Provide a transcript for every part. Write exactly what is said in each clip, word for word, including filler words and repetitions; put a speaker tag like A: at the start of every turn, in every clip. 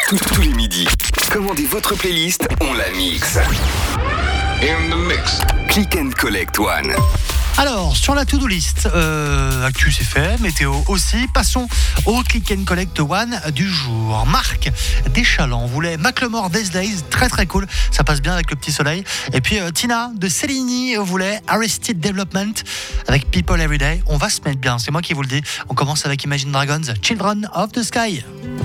A: Tous les midis, commandez votre playlist, on la mixe. In the mix. Click and Collect One.
B: Alors, sur la to-do list, euh, actu c'est fait, météo aussi. Passons au Click and Collect One du jour. Marc Deschalens voulait Macklemore These Days, très très cool, ça passe bien avec le petit soleil. Et puis euh, Tina de Cellini voulait Arrested Development avec People Everyday. On va se mettre bien, c'est moi qui vous le dis. On commence avec Imagine Dragons, Children of the Sky.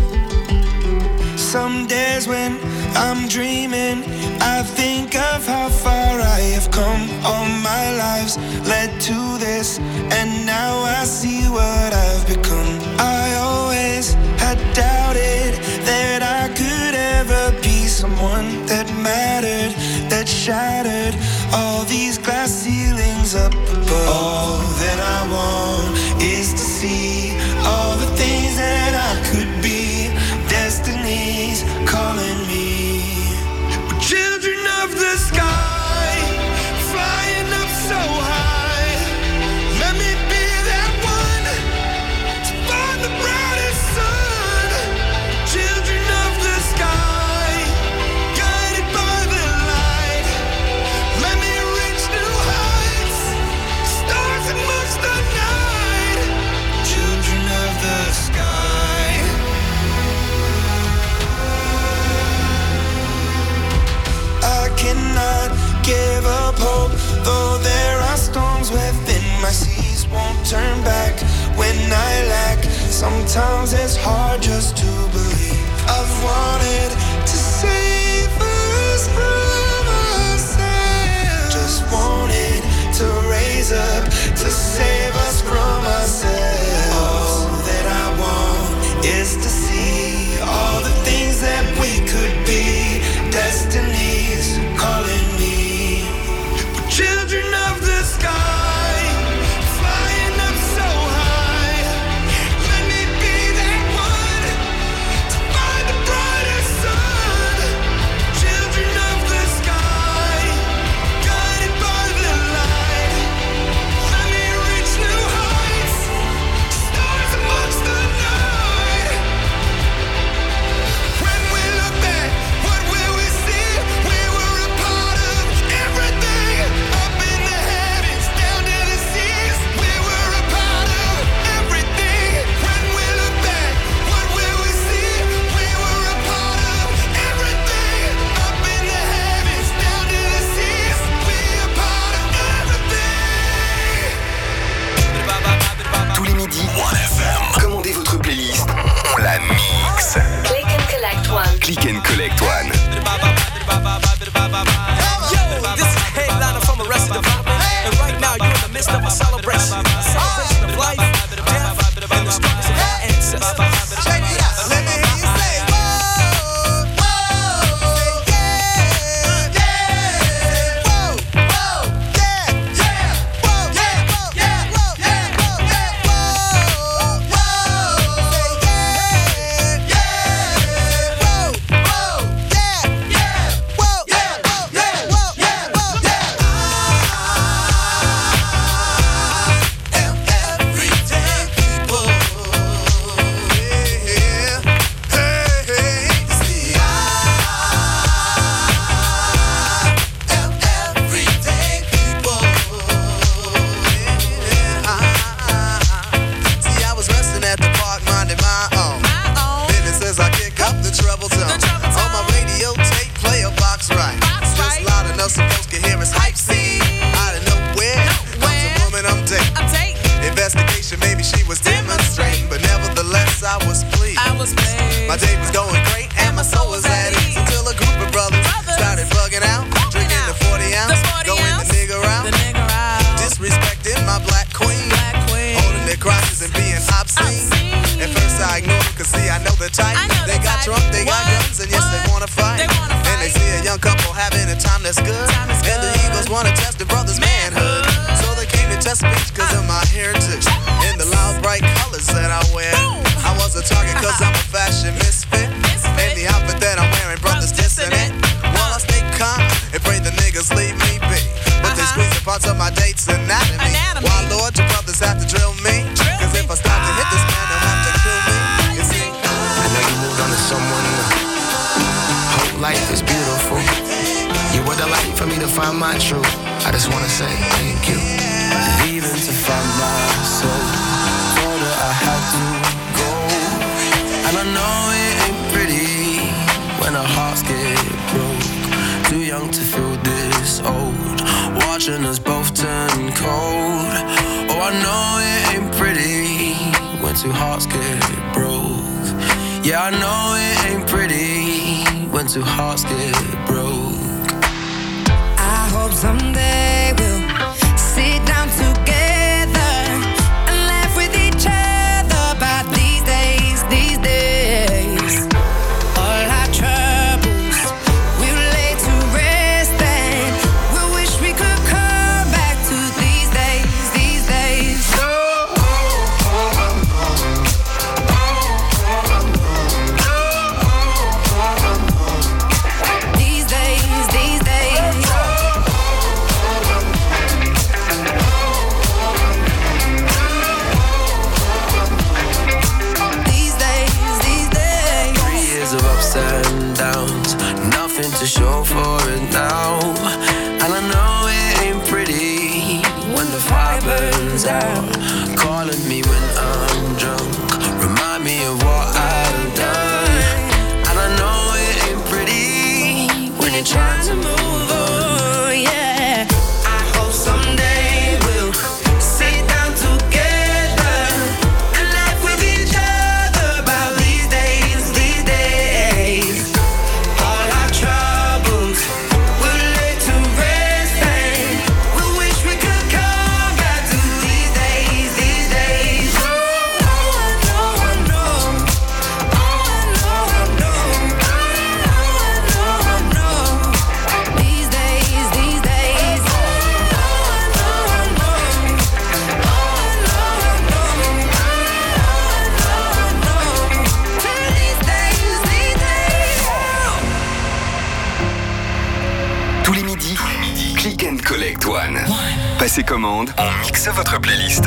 C: Some days when I'm dreaming, I think of how far I have come. All my lives led to this, and now I see what I've become. I always had doubted that I could ever be someone that mattered, that shattered all these glass ceilings up above. All that I want is to see all the things that I could be. Destiny's calling me. We're children of the sky, flying up so high. Let me be that one to find the brightest sun. Children of the sky, guided by the light. Let me reach new heights, stars amongst the night. Children of the sky. Cannot give up hope, though there are storms within my seas. Won't turn back when I lack. Sometimes it's hard just to believe. I've wanted to save us from ourselves. Just wanted to raise up to save us from ourselves. All that I want is to see all the things that we could be. Destiny's calling me. We're children of the sky, flying up so high. Let me be that one to find the brightest sun. Children of the sky, guided by the light. Let me reach new heights, stars amongst the night. When we look back, what will we see? We were a part of everything, up in the heavens, down to the seas. We were a part of everything. When we look back, what will we see? We were a part of everything, up in the heavens, down to the seas. We a part of everything.
A: Tous les midis, One F M. Commandez votre playlist, on la mixe.
D: Click and Collect One.
A: Click and Collect One.
E: Yo, this is a headliner from Arrested Development, and right now you're in the midst of a celebration. A celebration of life, death, and the struggles of our ancestors. Check it out. Let me hear you say, whoa, whoa, yeah, yeah, whoa, whoa, yeah, yeah, whoa, yeah, whoa, yeah, whoa, yeah, whoa, yeah, whoa, whoa, yeah, yeah, whoa, whoa, yeah, yeah, whoa, yeah, whoa, yeah, whoa, yeah, whoa, yeah. I am everyday people. Yeah, hey, hey. See, I am everyday people. Yeah. See, I was resting at the park, minding my own business as I kick up the treble tone. On my radio tape, play a box right. Just loud enough so folks can hear us hype scene. Out of nowhere comes a woman I'm dating. Investigation, maybe she was demonstrating, but nevertheless I was pleased. My day was going great and my soul was at ease until a group of brothers started bugging out, drinking the forty ounce, going the nigga out, disrespecting my black queen, holding their crosses and being obscene. At first I ignored them, cause see I know the type. They got drunk, they got guns, and yes they wanna fight. And they see a young couple having a time that's good, and the Eagles wanna test the brother's manhood. So they came to test me cause of my heritage and the loud bright colors that I wear. I was a target cause I'm a fashion misfit, and the outfit that I'm wearing, brothers dissing it. While I stay calm and pray the niggas leave me be, but they squeeze the parts of my date's anatomy. Why Lord, your brothers have to drill me, cause if I stop to hit this man, they'll have to kill me. You see, I know you moved on to someone new.
D: life is beautiful. You were the light for me to find my truth. I just wanna say thank you.
C: Leaving to find my soul. Told her I had to go. And I know it ain't pretty when our hearts get broke. Too young to feel this old. Watching us both turn cold. Oh, I know it ain't pretty when two hearts get broke. Yeah, I know it ain't pretty when two hearts get broke.
F: I hope someday we'll sit down together and laugh with each other about these days, these days. All our troubles we'll lay to rest and we wish we could come back to these days, these days. These days, these days. These days, these days.
C: Three years of ups and downs, nothing to show for it now. And I know it ain't pretty when the fire burns out. Calling me when I'm drunk, remind me of what I've done. And I know it ain't pretty when you're trying to move on, yeah. I hope someday we'll sit down together and laugh with each other about these days, these days. All our troubles we'll lay to rest and we wish we could come back to these days, these days. Oh, I know, I know. Oh, I know, I know. Oh, I know, I know. These days, these days. Oh, I know, I know. Oh, I know, I know. Oh, I know, I know. These days, these days.
A: Tous les midis, Click and Collect One. Passez commande, on mixe votre playlist.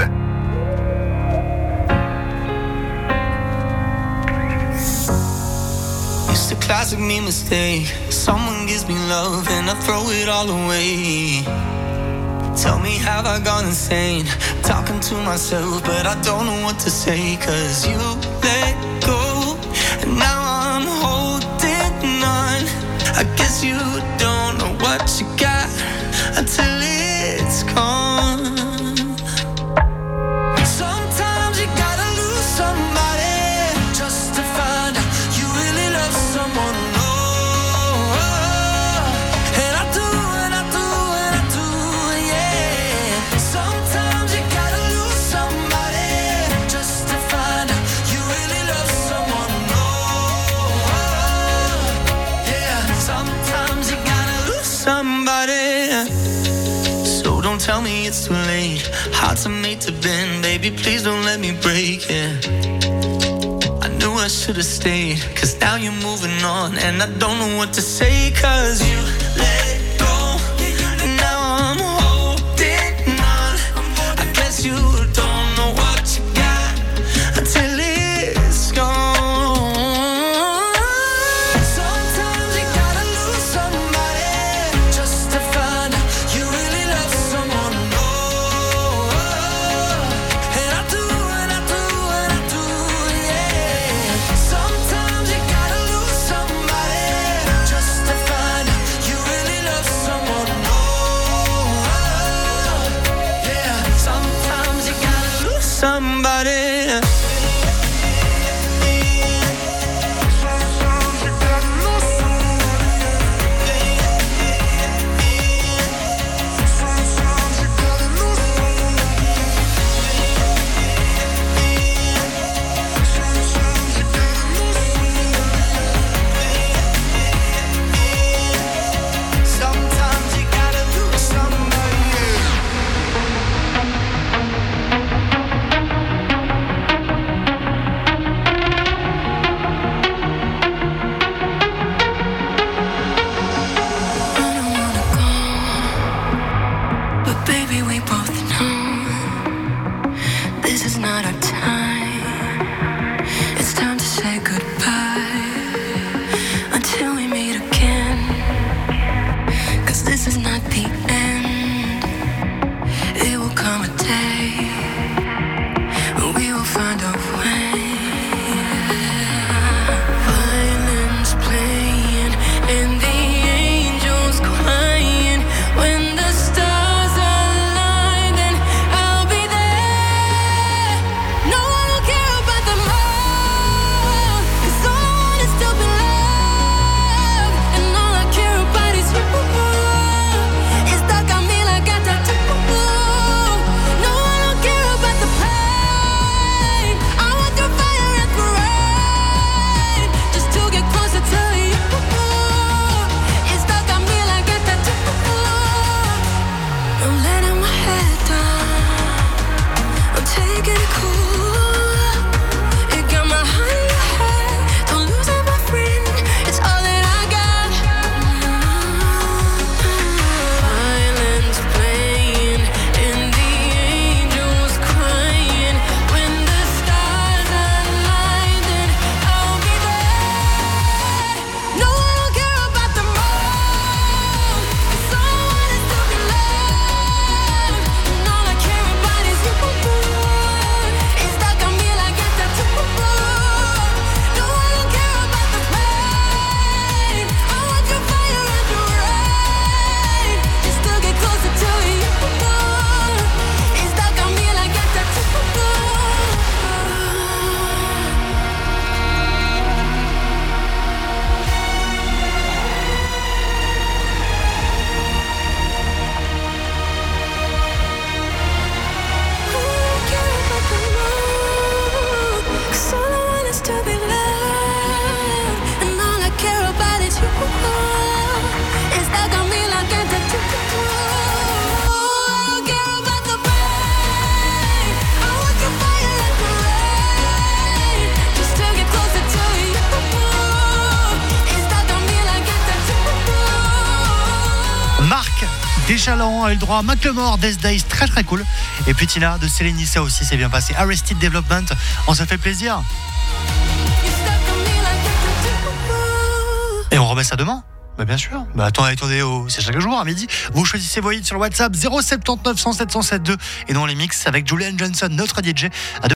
C: It's the classic me mistake. Someone gives me love and I throw it all away. Tell me, have I gone insane? Talking to myself, but I don't know what to say. Cause you let go, and now I'm holding on. I guess you don't know what you got until it's gone. Sometimes you gotta lose somebody just to find out you really love someone. Oh, and I do, and I do, and I do, yeah. Sometimes you gotta lose somebody just to find out you really love someone. Oh, yeah. Sometimes you gotta lose somebody. So don't tell me it's too late. Hearts are made to bend, baby, please don't let me break it. I knew I should've stayed, cause now you're moving on. And I don't know what to say, cause you let go, and now I'm holding on. I guess you don't know what you got until it's gone. Sometimes you gotta lose somebody just to find out you really love someone. Oh, and I do, and I do, and I do, yeah. Sometimes you gotta lose somebody just to find out you
B: Marc Deschalans a eu le droit à Macklemore, These Days, très très cool. Et puis Tina de Céline, ça aussi c'est bien passé. Arrested Development, on se fait plaisir. Et on remet ça demain. Bah bien sûr. Bah attendez, attendez, oh, c'est chaque jour à midi. Vous choisissez vos hits sur le WhatsApp zéro sept neuf un zéro sept un sept zéro sept deux et dans les mix avec Julian Johnson, notre D J. À